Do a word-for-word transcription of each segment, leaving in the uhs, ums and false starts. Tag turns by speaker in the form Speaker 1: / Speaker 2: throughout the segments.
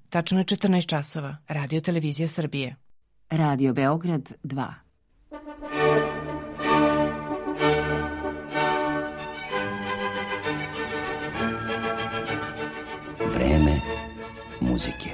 Speaker 1: Tačno je četrnaest časova. Radio Televizija Srbije.
Speaker 2: Radio Beograd dva.
Speaker 3: Vreme muzike.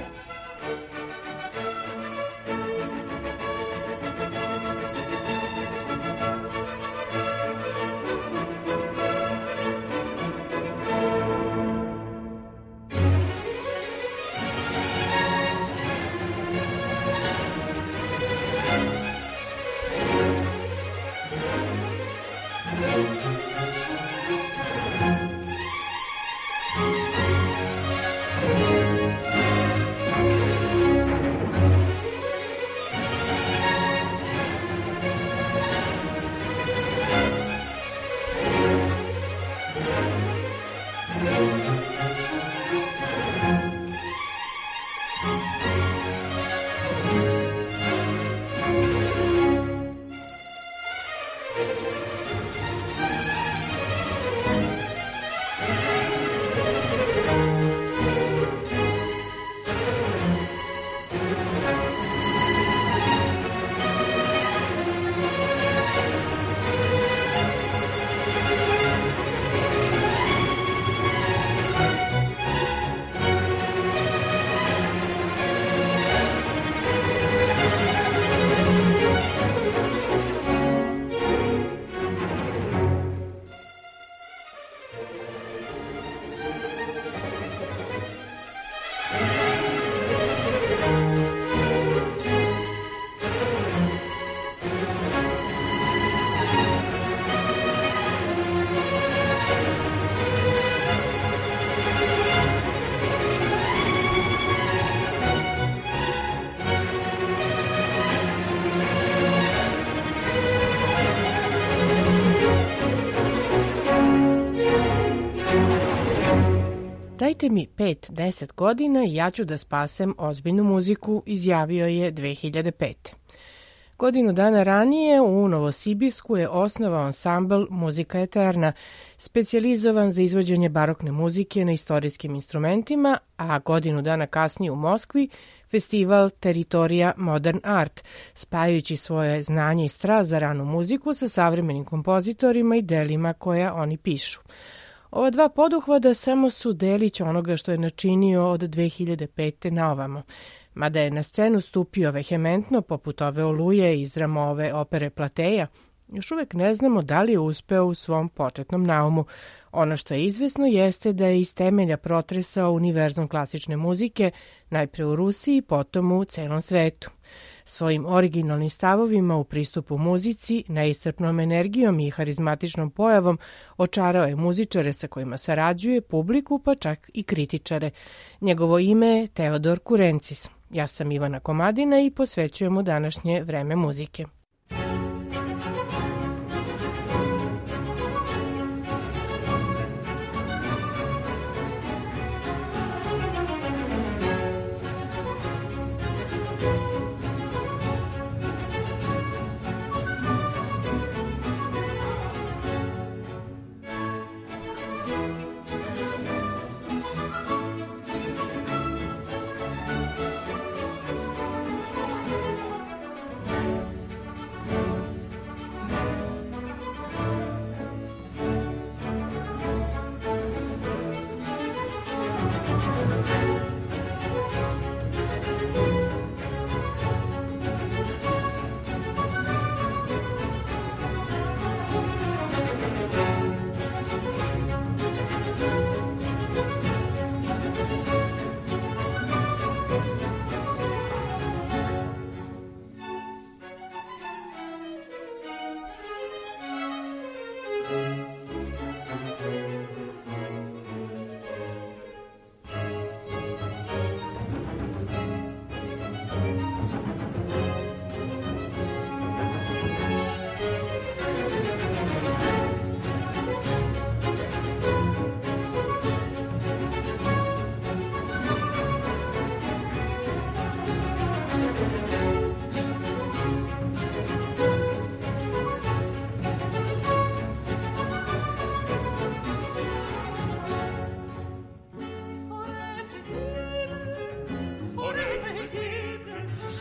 Speaker 1: Dajte mi pet do deset godina i ja ću da spasem ozbiljnu muziku, izjavio je dve hiljade pete. Godinu dana ranije u Novosibirsku je osnovao ansambl Muzika Eterna, specijalizovan za izvođenje barokne muzike na istorijskim instrumentima, a godinu dana kasnije u Moskvi festival Teritorija Modern Art, spajajući svoje znanje i strast za ranu muziku sa savremenim kompozitorima i delima koja oni pišu. Ova dva poduhvada samo su delić onoga što je načinio od dve hiljade pete na ovamo. Mada je na scenu stupio vehementno poput ove Oluje iz Ramove opere Plateja, još uvek ne znamo da li je uspeo u svom početnom naumu. Ono što je izvesno jeste da je iz temelja protresao univerzum klasične muzike, najpre u Rusiji, potom u celom svetu. Svojim originalnim stavovima u pristupu muzici, neiscrpnom energijom i harizmatičnom pojavom očarao je muzičare sa kojima sarađuje, publiku pa čak i kritičare. Njegovo ime je Teodor Kurencis. Ja sam Ivana Komadina i posvećujem mu današnje vreme muzike.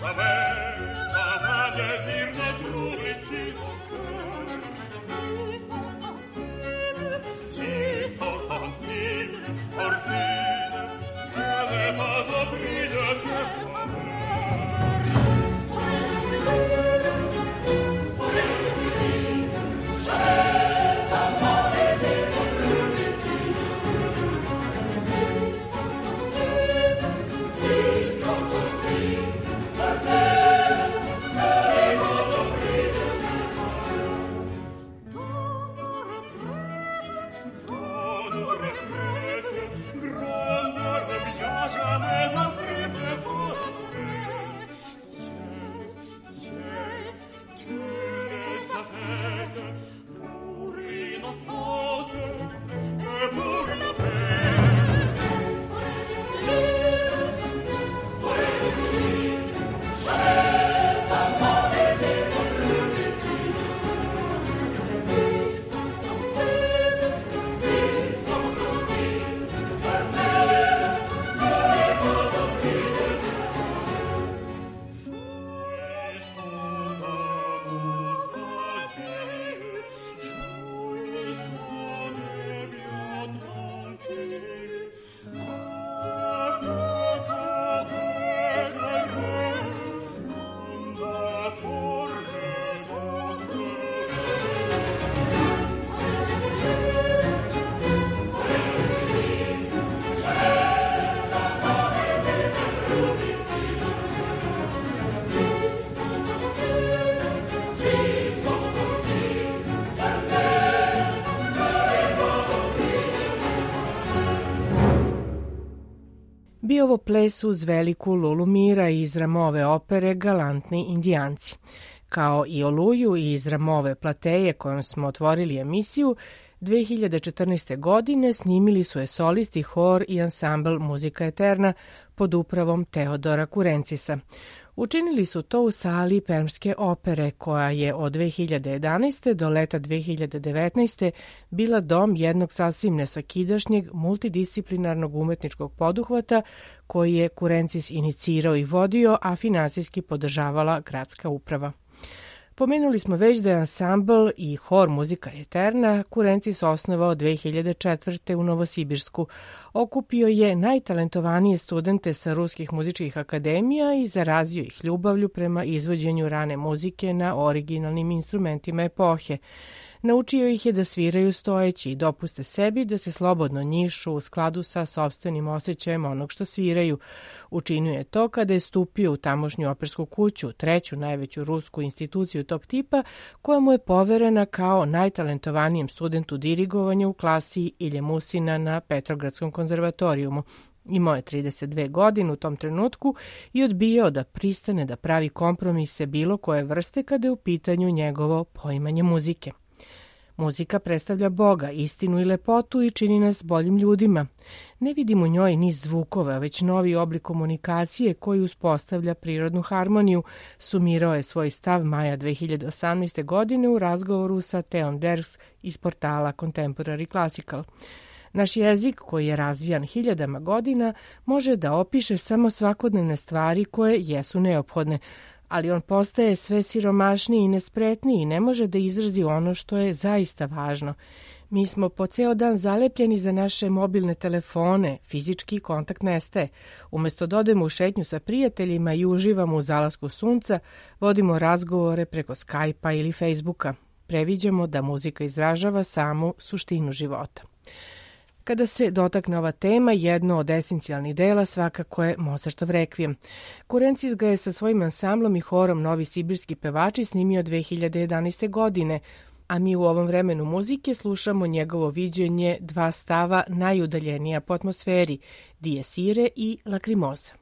Speaker 1: Bio ovo ples uz veliku Lulu Mira iz Ramove opere Galantni indijanci. Kao i Oluju iz Ramove Plateje kojom smo otvorili emisiju, dve hiljade četrnaeste. godine snimili su je solisti, hor i ansambl Muzika Eterna pod upravom Teodora Kurencisa. Učinili su to u sali Permske opere, koja je od dve hiljade jedanaeste. do leta dve hiljade devetnaeste. bila dom jednog sasvim nesvakidašnjeg multidisciplinarnog umetničkog poduhvata koji je Kurencis inicirao i vodio, a finansijski podržavala gradska uprava. Pomenuli smo već da je ansambl i hor Muzika Eterna Kurencis osnovao dve hiljade četvrte. u Novosibirsku. Okupio je najtalentovanije studente sa ruskih muzičkih akademija i zarazio ih ljubavlju prema izvođenju rane muzike na originalnim instrumentima epohe. Naučio ih je da sviraju stojeći i dopuste sebi da se slobodno njišu u skladu sa sopstvenim osjećajem onog što sviraju. Učinio je to kada je stupio u tamošnju opersku kuću, treću najveću rusku instituciju tog tipa, koja mu je poverena kao najtalentovanijem studentu dirigovanja u klasi Ilje Musina na Petrogradskom konzervatorijumu. Imao je trideset dve godine u tom trenutku i odbijao da pristane da pravi kompromise bilo koje vrste kada je u pitanju njegovo poimanje muzike. Muzika predstavlja Boga, istinu i lepotu i čini nas boljim ljudima. Ne vidim u njoj ni zvukova, već novi oblik komunikacije koji uspostavlja prirodnu harmoniju, sumirao je svoj stav maja dve hiljade osamnaeste. godine u razgovoru sa Theon Derks iz portala Contemporary Classical. Naš jezik, koji je razvijan hiljadama godina, može da opiše samo svakodnevne stvari koje jesu neophodne, ali on postaje sve siromašniji i nespretniji i ne može da izrazi ono što je zaista važno. Mi smo po ceo dan zalepljeni za naše mobilne telefone, fizički kontakt nestaje. Umesto da odemo u šetnju sa prijateljima i uživamo u zalasku sunca, vodimo razgovore preko Skype-a ili Facebooka. Previđamo da muzika izražava samu suštinu života. Kada se dotakne ova tema, jedno od esencijalnih dela svakako je Mozartov rekvijem. Kurencis ga je sa svojim ansamblom i horom Novi sibirski pevači snimio dve hiljade jedanaeste. godine, a mi u ovom vremenu muzike slušamo njegovo viđenje dva stava najudaljenija po atmosferi, Dies Irae i Lacrimosa.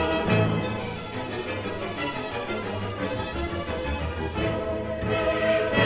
Speaker 4: Yes.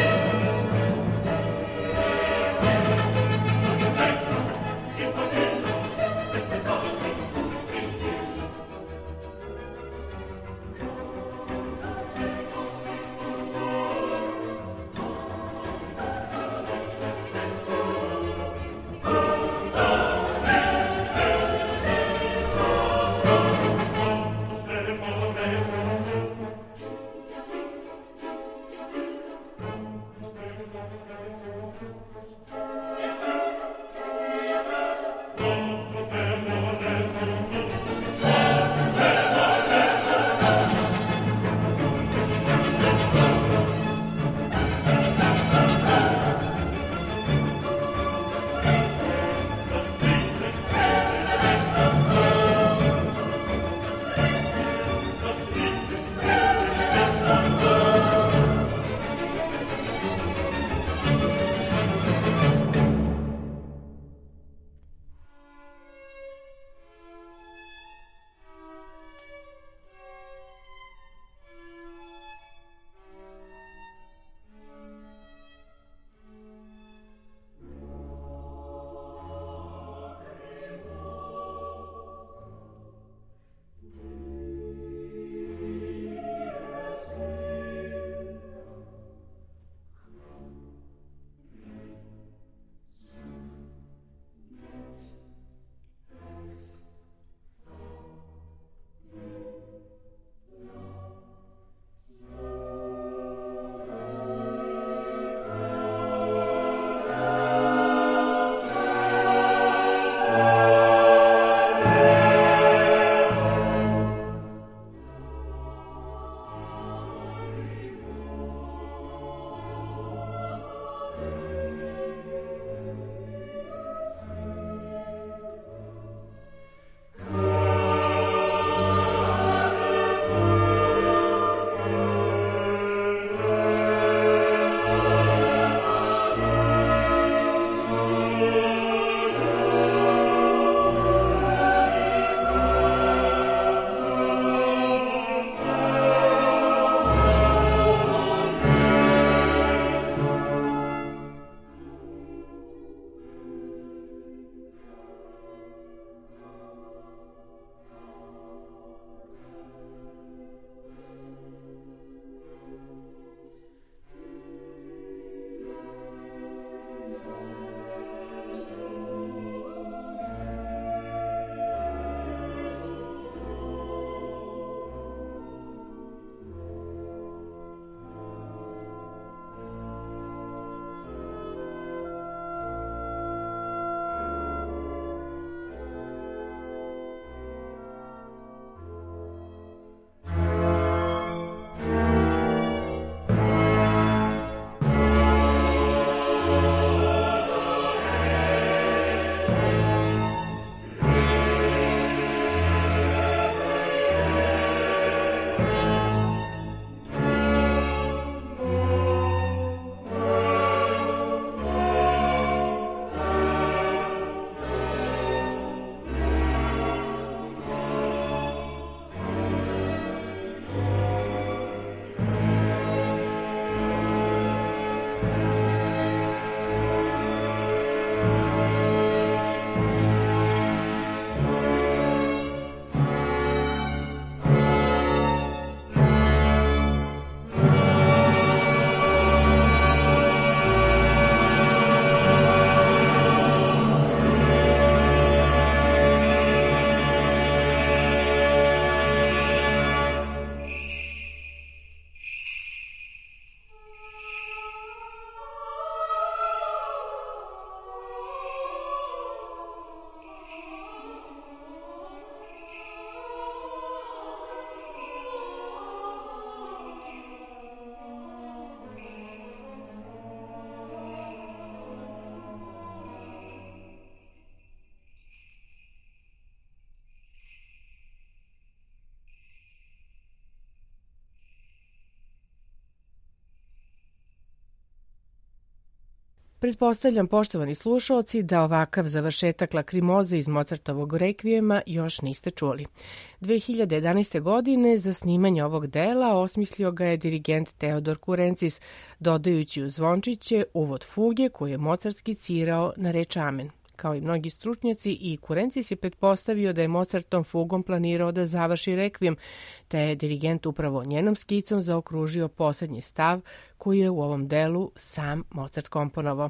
Speaker 1: Pretpostavljam, poštovani slušalci, da ovakav završetak Lakrimoze iz Mozartovog rekvijema još niste čuli. dve hiljade jedanaeste. godine za snimanje ovog dela osmislio ga je dirigent Teodor Kurencis, dodajući u zvončiće uvod fuge koju je Mozart skicirao na reč Amen. Kao i mnogi stručnjaci, i Kurencis je pretpostavio da je Mozart tom fugom planirao da završi rekvijem, te je dirigent upravo njenom skicom zaokružio poslednji stav koji je u ovom delu sam Mozart komponovao.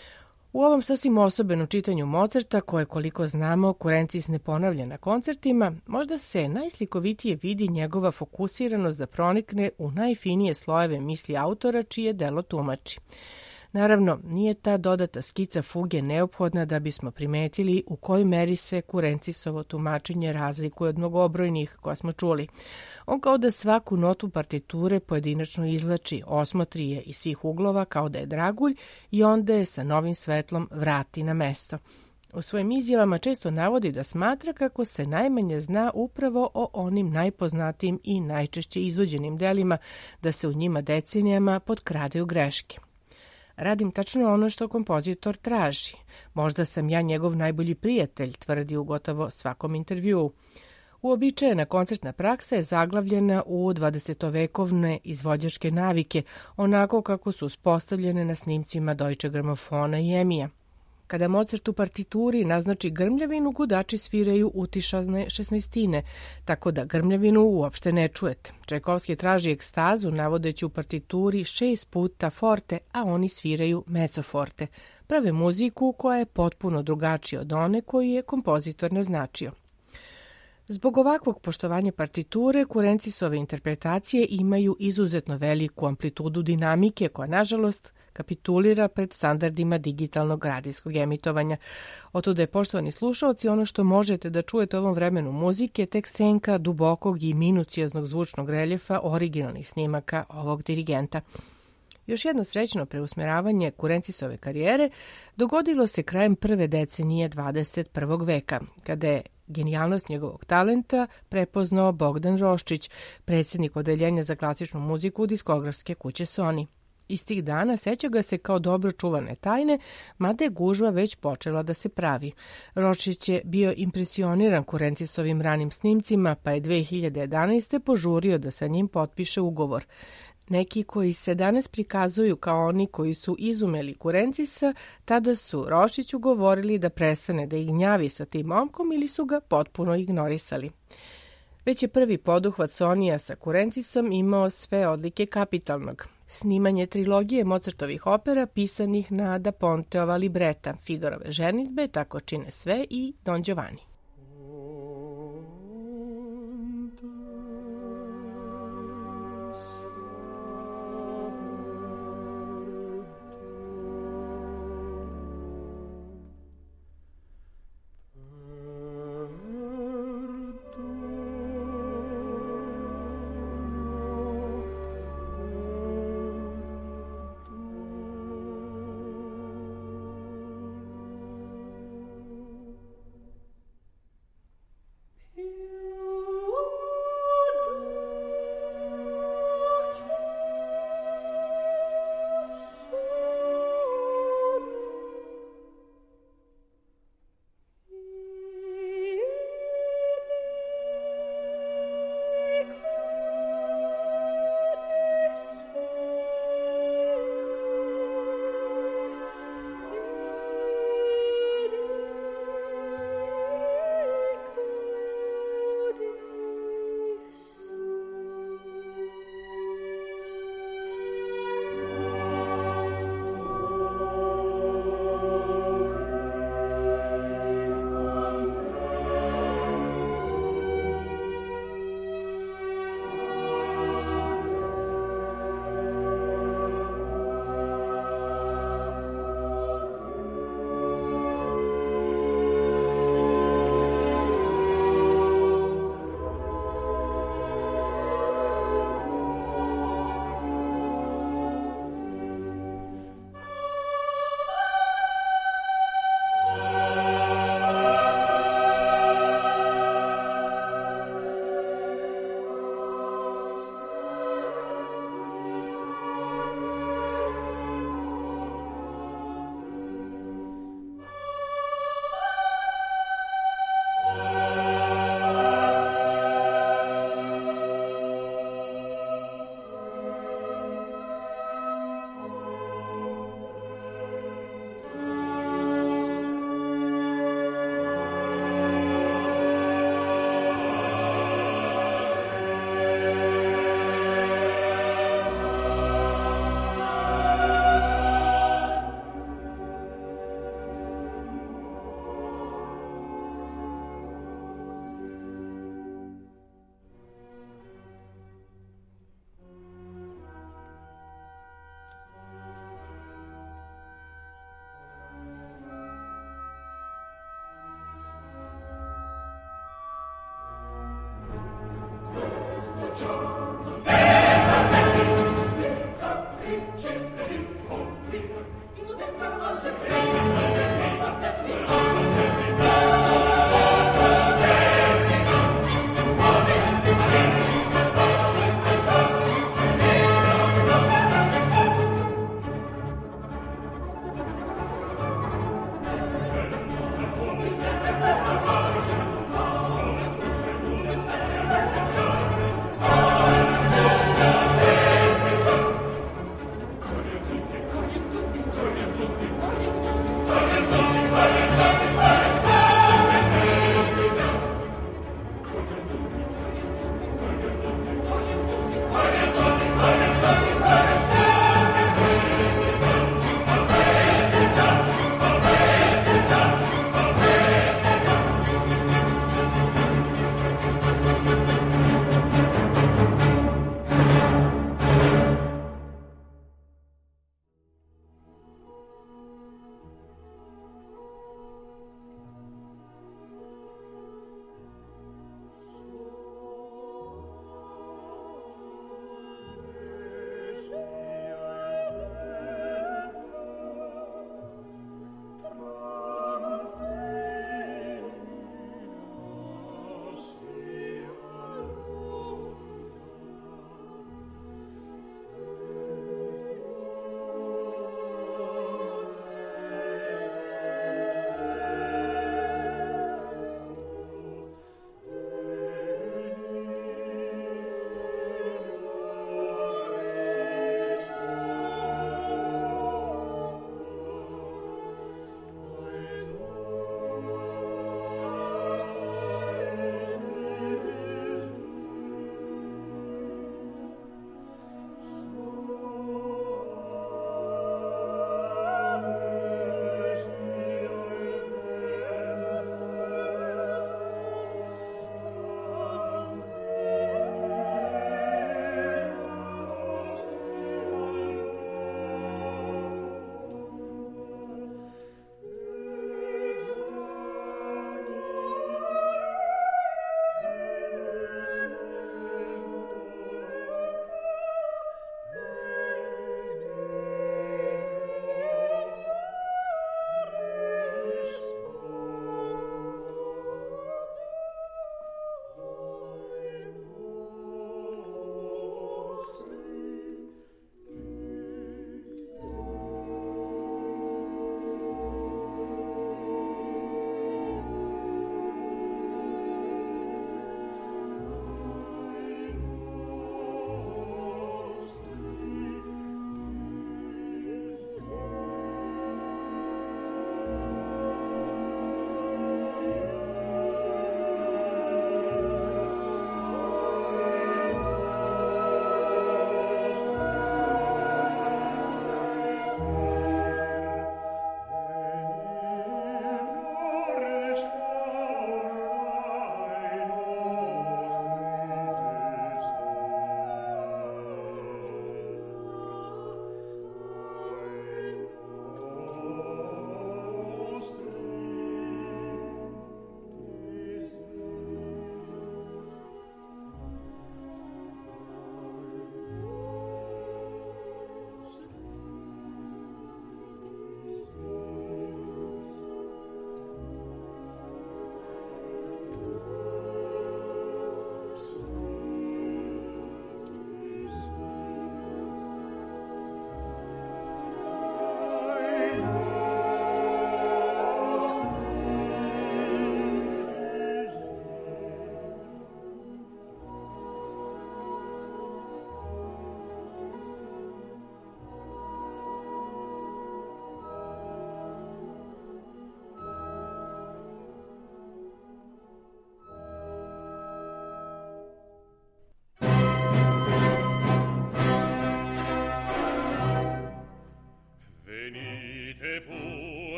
Speaker 1: U ovom sasvim osobenom čitanju Mozarta, koje koliko znamo Kurencis ne ponavlja na koncertima, možda se najslikovitije vidi njegova fokusiranost da pronikne u najfinije slojeve misli autora čije delo tumači. Naravno, nije ta dodata skica fuge neophodna da bismo primetili u kojoj meri se Kurencisovo tumačenje razlikuje od mnogobrojnih koja smo čuli. On kao da svaku notu partiture pojedinačno izlači, osmotri je iz svih uglova kao da je dragulj i onda je sa novim svetlom vrati na mesto. U svojim izjavama često navodi da smatra kako se najmanje zna upravo o onim najpoznatijim i najčešće izvođenim delima, da se u njima decenijama potkradaju greške. Radim tačno ono što kompozitor traži. Možda sam ja njegov najbolji prijatelj, tvrdi u gotovo svakom intervjuu. Uobičajena koncertna praksa je zaglavljena u dvadesetovekovne izvođačke navike, onako kako su uspostavljene na snimcima Deutsche Gramofona i Emija. Kada Mozart u partituri naznači grmljavinu, gudači sviraju utišane šesnaestine, tako da grmljavinu uopšte ne čujete. Čajkovski traži ekstazu navodeći u partituri šest puta forte, a oni sviraju mezzo forte. Prave muziku koja je potpuno drugačija od one koju je kompozitor naznačio. Zbog ovakvog poštovanja partiture, Kurencisove interpretacije imaju izuzetno veliku amplitudu dinamike koja, nažalost, kapitulira pred standardima digitalnog radijskog emitovanja. Otuda je, poštovani slušalci, ono što možete da čujete u ovom vremenu muzike tek senka dubokog i minucioznog zvučnog reljefa originalnih snimaka ovog dirigenta. Još jedno srećno preusmeravanje Kurencisove karijere dogodilo se krajem prve decenije dvadeset prvog veka, kada je genijalnost njegovog talenta prepoznao Bogdan Roščić, predsjednik odeljenja za klasičnu muziku diskografske kuće Sony. Iz tih dana seća ga se kao dobro čuvane tajne, mada je gužva već počela da se pravi. Roščić je bio impresioniran Kurencisovim ranim snimcima, pa je dve hiljade jedanaeste. požurio da sa njim potpiše ugovor. Neki koji se danas prikazuju kao oni koji su izumeli Kurencisa, tada su Roščiću govorili da prestane da ih gnjavi sa tim momkom ili su ga potpuno ignorisali. Već je prvi poduhvat Sonija sa Kurencisom imao sve odlike kapitalnog. Snimanje trilogije Mozartovih opera pisanih na Da Ponteova libreta, Figorove ženidbe, Tako čine sve i Don Giovanni.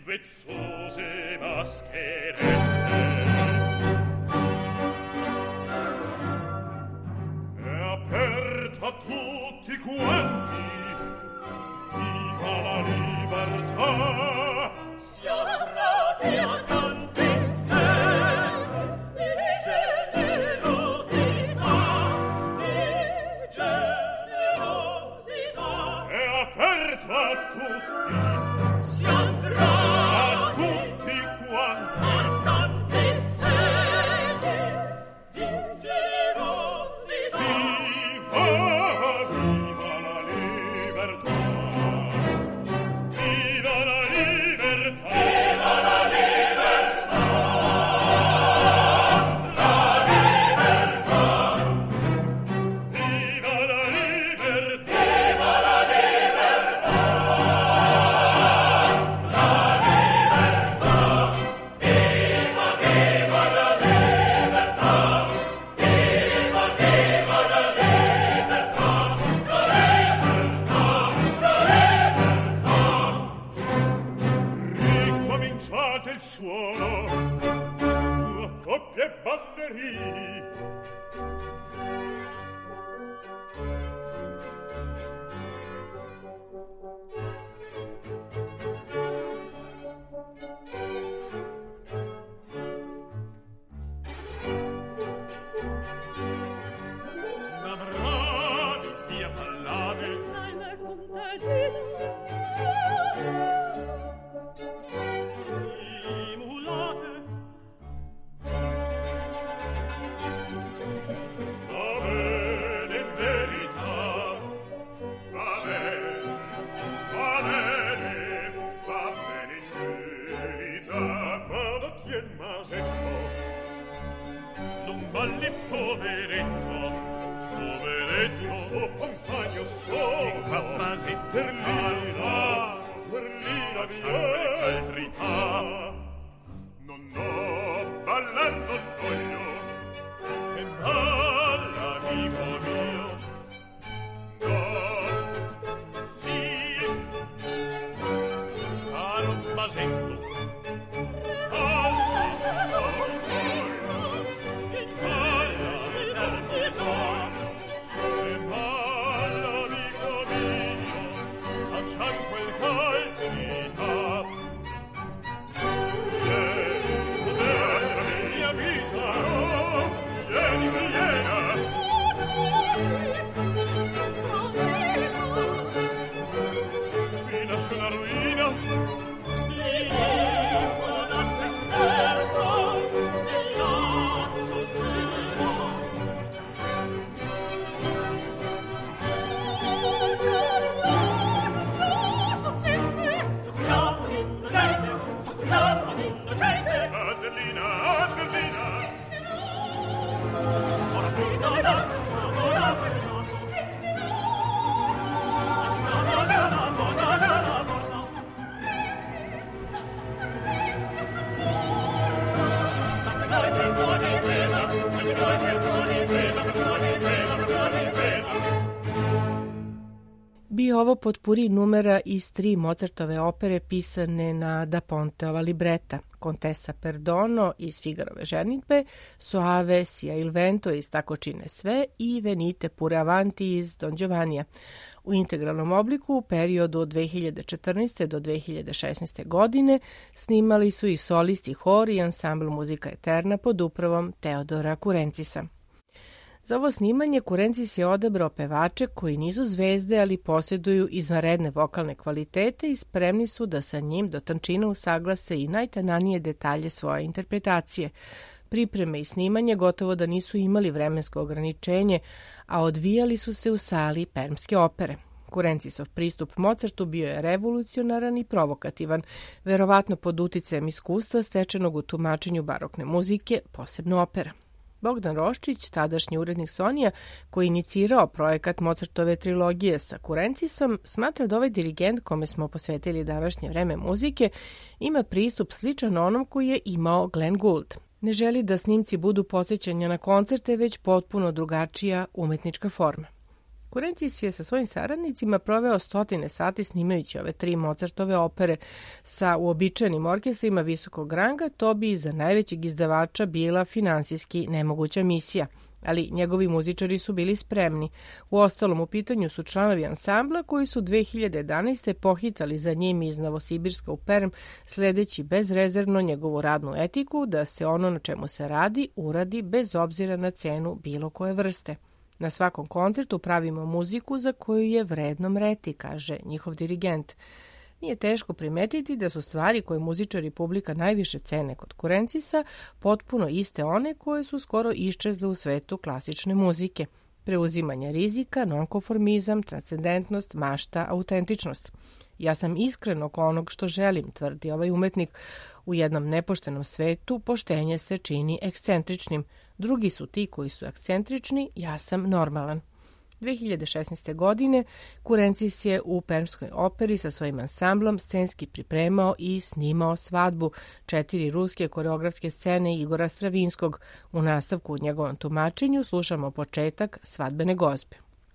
Speaker 4: vezzose mascherette. È aperta a tutti quanti, viva la libertà, siamo grati a tantissime di generosità, di generosità. È aperta a tutti, siamo grati a tutti quanti, a tantissime di generosità. Viva, viva la libertà. Viva la libertà! Viva la libertà! La libertà! Viva la libertà! Viva la libertà! La libertà! Viva, viva la libertà! Viva, viva la libertà! La libertà! La libertà! Ricominciate il suono, a coppie e ballerini. Da bravi via ballate, nelle contadine. Simulate. Va bene in verità, va bene, va bene, va bene in verità. Ma da tien masetto, non balli poveretto, poveretto, tuo compagno sono, incapasi zerlina, zerlina viene altrità. Non ho ballar non voglio, e balla amico mio. No, sì, caro masetto, balla, balla, e balla amico mio, facciam quel calcita. Vieni, lasciami mia vita, vieni, viena. Mi lascio la ruina, vivo da se stesso, e lascio sera. Adelina, Adelina. Ora qui da da, ora qui da.
Speaker 1: Bio ovo potpuri numera iz tri Mozartove opere pisane na Da Ponteova libreta, Contessa Perdono iz Figarove ženitbe, Soave sia il vento iz Tako čine sve i Venite pure avanti iz Don Giovannija. U integralnom obliku u periodu od dve hiljade četrnaeste. do dve hiljade šesnaeste. godine snimali su i solisti hor i ansambl Muzika Eterna pod upravom Teodora Kurencisa. Za ovo snimanje Kurencis je odabrao pevače koji nisu zvezde, ali posjeduju izvanredne vokalne kvalitete i spremni su da sa njim do tančina usaglase i najtananije detalje svoje interpretacije. Pripreme i snimanje gotovo da nisu imali vremensko ograničenje, a odvijali su se u sali Permske opere. Kurencisov pristup Mozartu bio je revolucionaran i provokativan, verovatno pod uticajem iskustva stečenog u tumačenju barokne muzike, posebno opera. Bogdan Roščić, tadašnji urednik Sonija, koji je inicirao projekat Mozartove trilogije sa Kurencisom, smatra da ovaj dirigent, kome smo posvetili današnje vreme muzike, ima pristup sličan onom koji je imao Glenn Gould. Ne želi da snimci budu podsjećanja na koncerte, već potpuno drugačija umetnička forma. Kurencis je sa svojim saradnicima proveo stotine sati snimajući ove tri Mozartove opere sa uobičajenim orkestrima visokog ranga. To bi za najvećeg izdavača bila finansijski nemoguća misija, ali njegovi muzičari su bili spremni. Uostalom, u pitanju su članovi ansambla koji su dve hiljade jedanaeste. pohitali za njim iz Novosibirska u Perm, sledeći bezrezervno njegovu radnu etiku da se ono na čemu se radi uradi bez obzira na cenu bilo koje vrste. Na svakom koncertu pravimo muziku za koju je vredno mreti, kaže njihov dirigent. Nije teško primetiti da su stvari koje muzičari i publika najviše cene kod Kurencisa potpuno iste one koje su skoro iščezle u svetu klasične muzike. Preuzimanje rizika, nonkonformizam, transcendentnost, mašta, autentičnost. Ja sam iskren oko onog što želim, tvrdi ovaj umetnik. U jednom nepoštenom svetu poštenje se čini ekscentričnim. Drugi su ti koji su ekscentrični, ja sam normalan. dve hiljade šesnaeste. godine Kurencis je u Permskoj operi sa svojim ansamblom scenski pripremao i snimao svadbu četiri ruske koreografske scene Igora Stravinskog. U nastavku u njegovom tumačenju slušamo početak svadbene gozbe.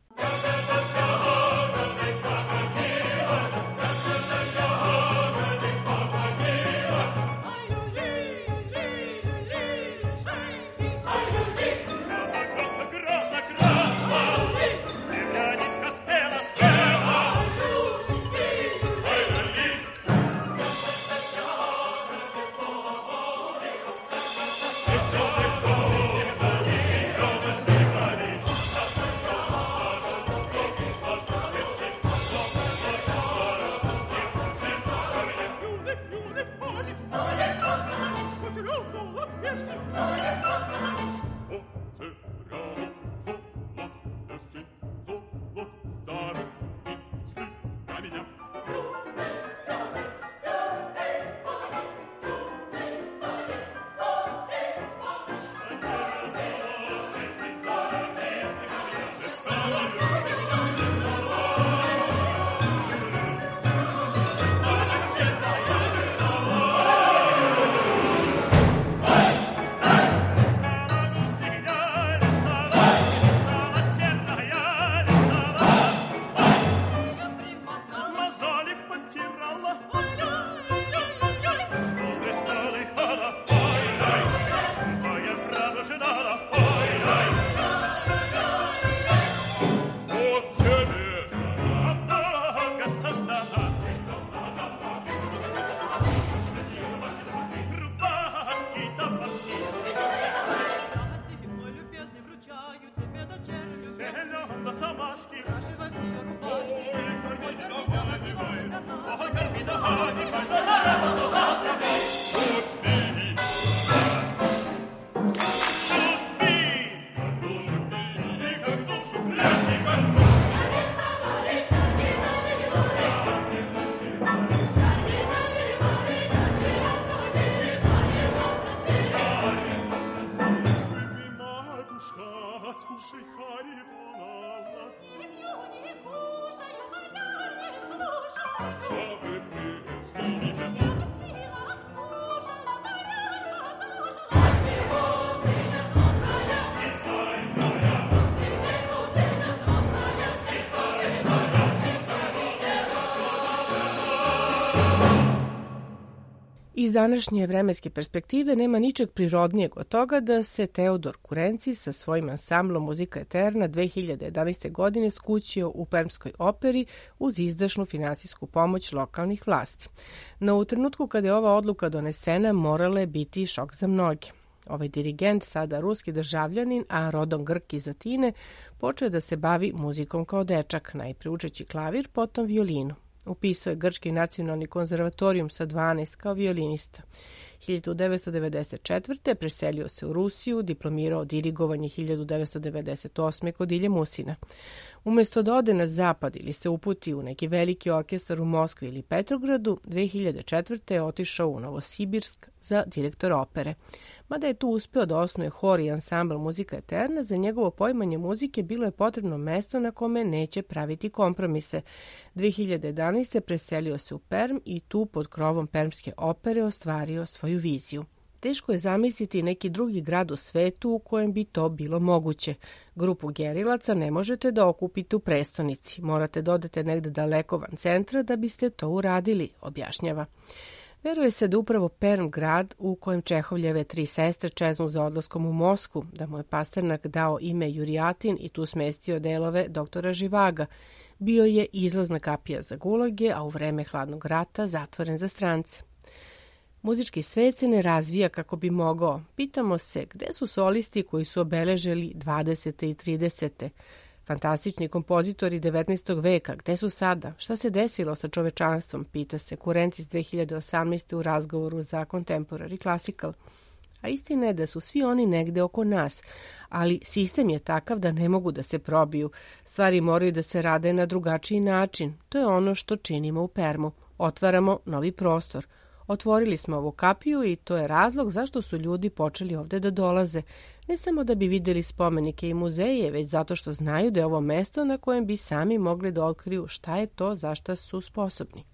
Speaker 1: Iz današnje vremenske perspektive nema ničeg prirodnijeg od toga da se Teodor Kurencis sa svojim ansamblom Muzika Eterna dve hiljade jedanaeste. godine skućio u Permskoj operi uz izdašnu finansijsku pomoć lokalnih vlasti. No u trenutku kada je ova odluka donesena morala je biti šok za mnoge. Ovaj dirigent, sada ruski državljanin, a rodom Grk iz Atine, počeo da se bavi muzikom kao dečak, najpre učeći klavir, potom violinu. Upisao je Grčki nacionalni konzervatorijum sa dvanaest kao violinista. hiljadu devetsto devedeset četvrte. preselio se u Rusiju, diplomirao dirigovanje hiljadu devetsto devedeset osme. kod Ilje Musina. Umesto da ode na zapad ili se uputi u neki veliki orkestar u Moskvi ili Petrogradu, dve hiljade četvrte. je otišao u Novosibirsk za direktora opere. Mada je tu uspeo da osnuje hor i ansambl Muzika Eterna, za njegovo poimanje muzike bilo je potrebno mesto na kome neće praviti kompromise. dve hiljade jedanaeste. preselio se u Perm i tu pod krovom Permske opere ostvario svoju viziju. Teško je zamisliti neki drugi grad u svetu u kojem bi to bilo moguće. Grupu gerilaca ne možete da okupite u prestonici. Morate da odete negde daleko van centra da biste to uradili, objašnjava. Veruje se da upravo Perm, grad u kojem Čehovljeve tri sestre čeznu za odlaskom u Moskvu, da mu je Pasternak dao ime Jurijatin i tu smestio delove doktora Živaga, bio je izlazna kapija za gulage, a u vreme hladnog rata zatvoren za strance. Muzički svet se ne razvija kako bi mogao. Pitamo se gde su solisti koji su obeležili dvadesete i tridesete Fantastični kompozitori devetnaestog veka, gde su sada? Šta se desilo sa čovečanstvom, pita se Kurenc iz dve hiljade osamnaeste u razgovoru za Contemporary Classical. A istina je da su svi oni negde oko nas, ali sistem je takav da ne mogu da se probiju. Stvari moraju da se rade na drugačiji način. To je ono što činimo u Permu. Otvaramo novi prostor. Otvorili smo ovu kapiju i to je razlog zašto su ljudi počeli ovde da dolaze. Ne samo da bi videli spomenike i muzeje, već zato što znaju da je ovo mesto na kojem bi sami mogli da otkriju šta je to za šta su sposobni.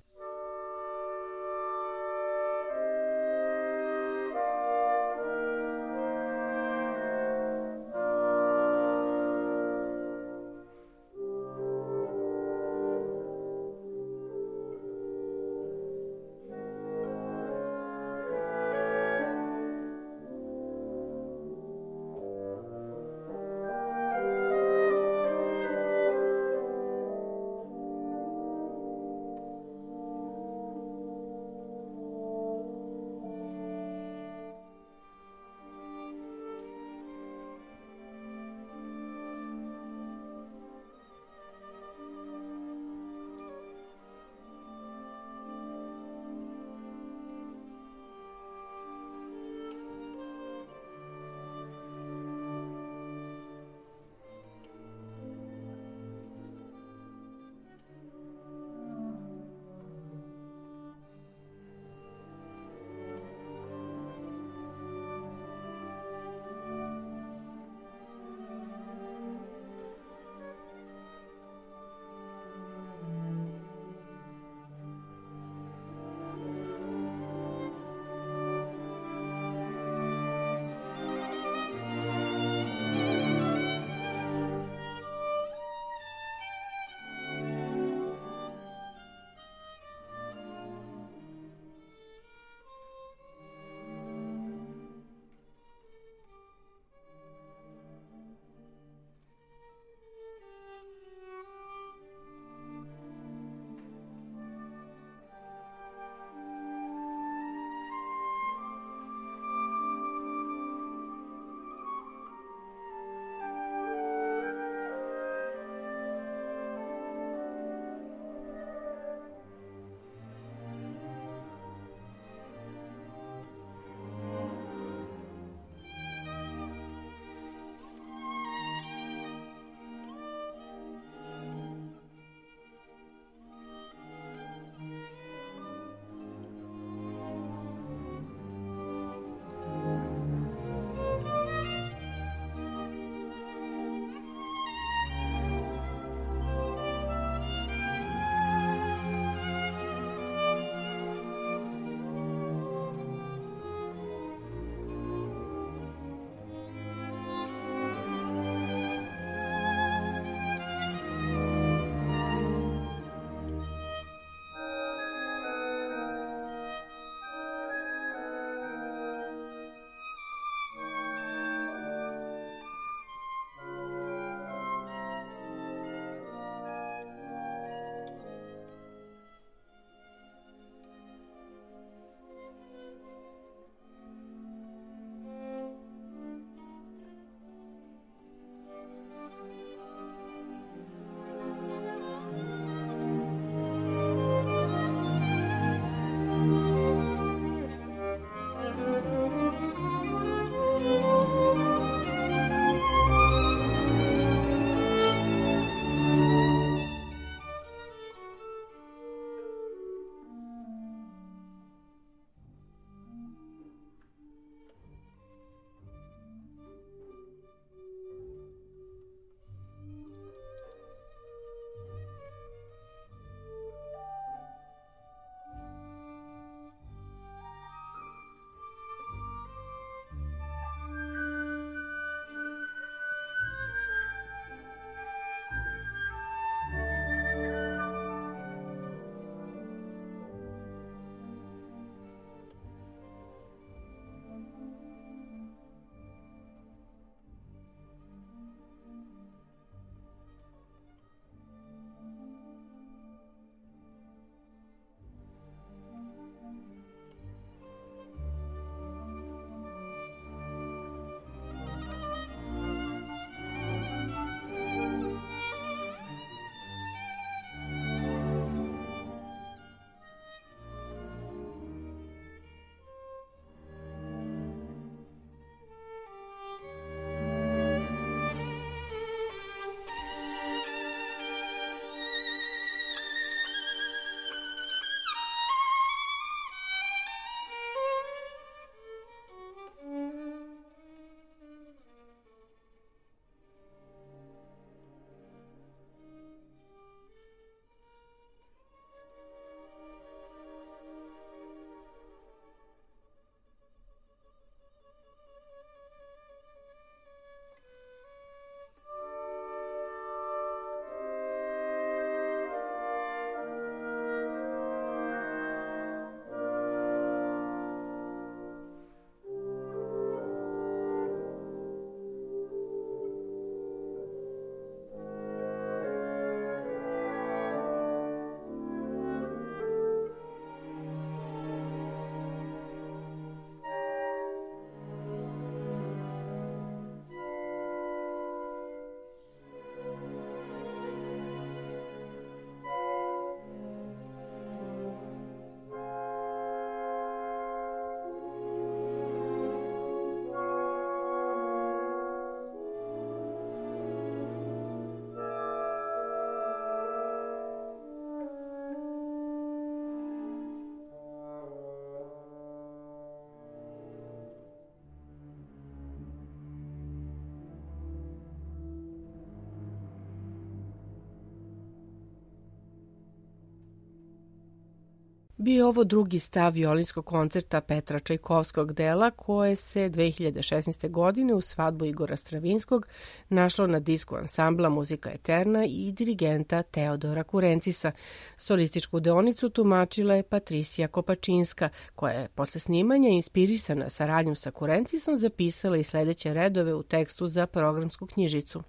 Speaker 1: Bio je ovo drugi stav violinskog koncerta Petra Čajkovskog dela koje se dve hiljade šesnaeste. godine u svadbu Igora Stravinskog našlo na disku ansambla Muzika Eterna i dirigenta Teodora Kurencisa. Solističku deonicu tumačila je Patricija Kopačinska, koja je posle snimanja inspirisana saradnjom sa Kurencisom zapisala i sledeće redove u tekstu za programsku knjižicu.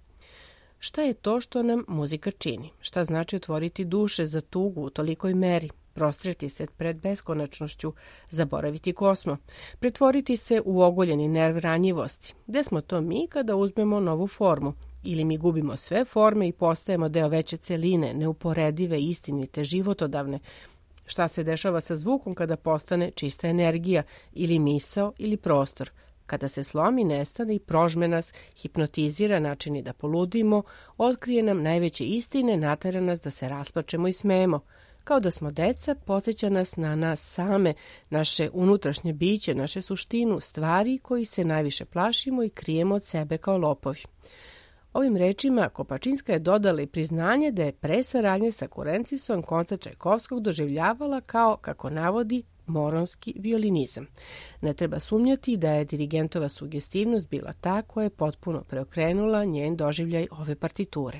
Speaker 1: Šta je to što nam muzika čini? Šta znači otvoriti duše za tugu u tolikoj meri? Prostreti se pred beskonačnošću, zaboraviti kosmo, pretvoriti se u ogoljeni nerv ranjivosti. Gde smo to mi kada uzmemo novu formu? Ili mi gubimo sve forme i postajemo deo veće celine, neuporedive, istinite, životodavne? Šta se dešava sa zvukom kada postane čista energija, ili misao, ili prostor? Kada se slomi, nestane i prožme nas, hipnotizira, načini da poludimo, otkrije nam najveće istine, natera nas da se rasplačemo i smemo. Kao da smo deca, podsjeća nas na nas same, naše unutrašnje biće, naše suštinu, stvari koji se najviše plašimo i krijemo od sebe kao lopovi. Ovim rečima Kopačinska je dodala i priznanje da je pre saradnje sa Kurencisom koncert Čajkovskog doživljavala kao, kako navodi, moronski violinizam. Ne treba sumnjati da je dirigentova sugestivnost bila ta koja je potpuno preokrenula njen doživljaj ove partiture.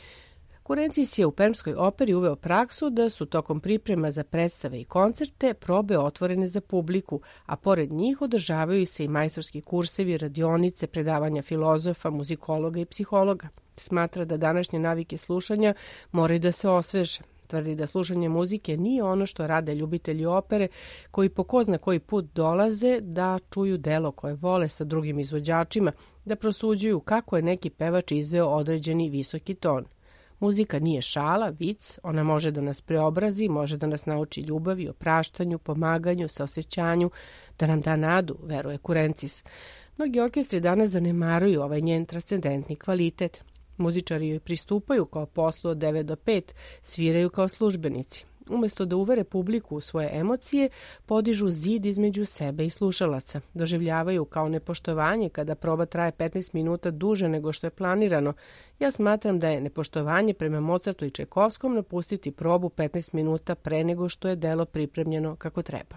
Speaker 1: Kurencis je u Permskoj operi uveo praksu da su tokom priprema za predstave i koncerte probe otvorene za publiku, a pored njih održavaju se i majstorski kursevi, radionice, predavanja filozofa, muzikologa i psihologa. Smatra da današnje navike slušanja moraju da se osveže. Tvrdi da slušanje muzike nije ono što rade ljubitelji opere koji po ko zna koji put dolaze da čuju delo koje vole sa drugim izvođačima, da prosuđuju kako je neki pevač izveo određeni visoki ton. Muzika nije šala, vic, ona može da nas preobrazi, može da nas nauči ljubavi, opraštanju, pomaganju, saosećanju, da nam da nadu, veruje Kurencis. Mnogi orkestri danas zanemaruju ovaj njen transcendentni kvalitet. Muzičari joj pristupaju kao poslu od devet do pet, sviraju kao službenici. Umesto da uvere publiku u svoje emocije, podižu zid između sebe i slušalaca. Doživljavaju kao nepoštovanje kada proba traje petnaest minuta duže nego što je planirano. Ja smatram da je nepoštovanje prema Mozartu i Čajkovskom napustiti probu petnaest minuta pre nego što je delo pripremljeno kako treba.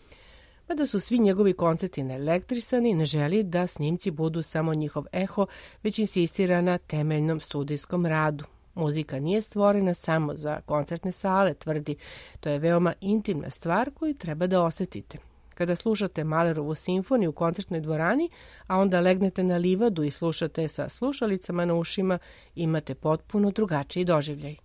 Speaker 1: Mada su svi njegovi koncerti naelektrisani, ne želi da snimci budu samo njihov eho, već insistira na temeljnom studijskom radu. Muzika nije stvorena samo za koncertne sale, tvrdi. To je veoma intimna stvar koju treba da osetite. Kada slušate Mahlerovu simfoniju u koncertnoj dvorani, a onda legnete na livadu i slušate sa slušalicama na ušima, imate potpuno drugačiji doživljaj.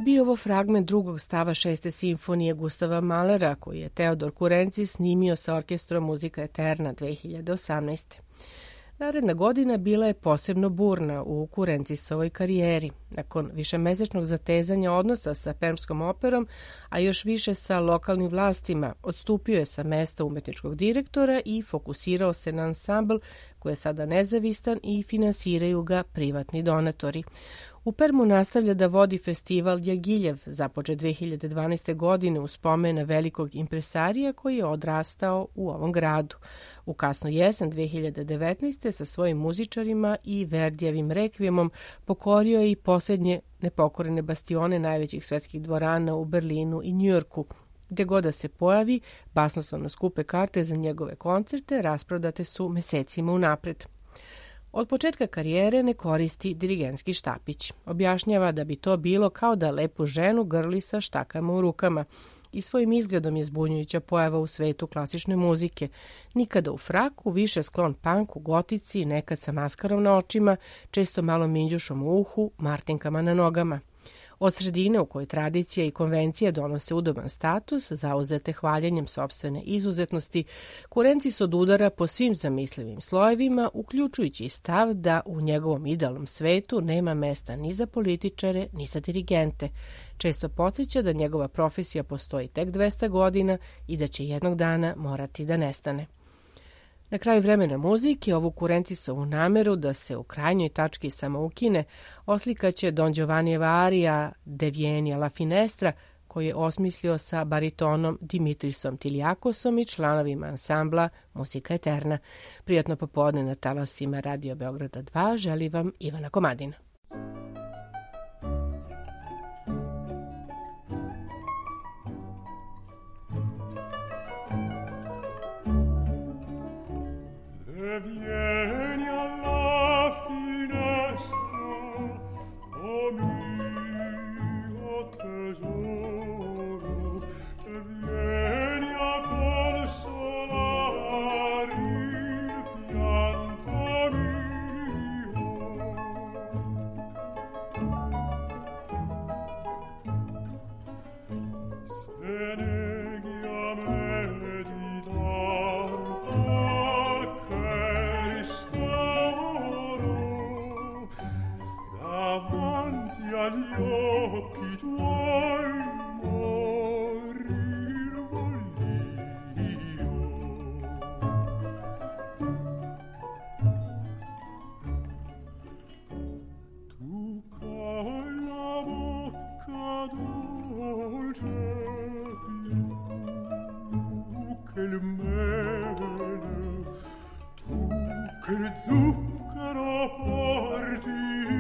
Speaker 1: bio ovo fragment drugog stava šeste simfonije Gustava Mahlera, koji je Teodor Kurenci snimio sa orkestrom Muzika Eterna dve hiljade osamnaeste. Naredna godina bila je posebno burna u Kurencisovoj karijeri. Nakon višemesečnog zatezanja odnosa sa Permskom operom, a još više sa lokalnim vlastima, odstupio je sa mesta umetničkog direktora i fokusirao se na ansambl koji je sada nezavistan i finansiraju ga privatni donatori. U Permu nastavlja da vodi festival Djagiljev, započet dve hiljade dvanaeste. godine u spomen velikog impresarija koji je odrastao u ovom gradu. U kasnu jesen dve hiljade devetnaeste. sa svojim muzičarima i Verdijevim rekvijemom pokorio je i posljednje nepokorene bastione najvećih svetskih dvorana u Berlinu i Njujorku. Gde god da se pojavi, basnoslovno skupe karte za njegove koncerte rasprodate su mesecima unapred. Od početka karijere ne koristi dirigentski štapić. Objašnjava da bi to bilo kao da lepu ženu grli sa štakama u rukama. I svojim izgledom je zbunjujuća pojava u svetu klasične muzike. Nikada u fraku, više sklon panku, gotici, nekad sa maskarom na očima, često malo minđušom u uhu, martinkama na nogama. Od sredine u kojoj tradicija i konvencija donose udoban status, zauzete hvaljenjem sopstvene izuzetnosti, Kurenci se odudara po svim zamislivim slojevima, uključujući i stav da u njegovom idealnom svetu nema mesta ni za političare, ni za dirigente. Često podsjeća da njegova profesija postoji tek dvesta godina i da će jednog dana morati da nestane. Na kraju vremena muzike, ovu Kurencisovu nameru da se u krajnjoj tački samo ukine, oslikaće Don Giovannijeva arija De vieni alla finestra, koji je osmislio sa baritonom Dimitrisom Tiliakosom i članovima ansambla Muzika Eterna. Prijatno popodne na talasima Radio Beograda dva, želi vam Ivana Komadina.
Speaker 4: Vieni alla finestra, o mio tesoro, vieni a consolare il pianto mio. Se neghi a me di dar agli occhi tuoi morir voglio. Tu con la bocca dolce più che il mele, tu che il zucchero porti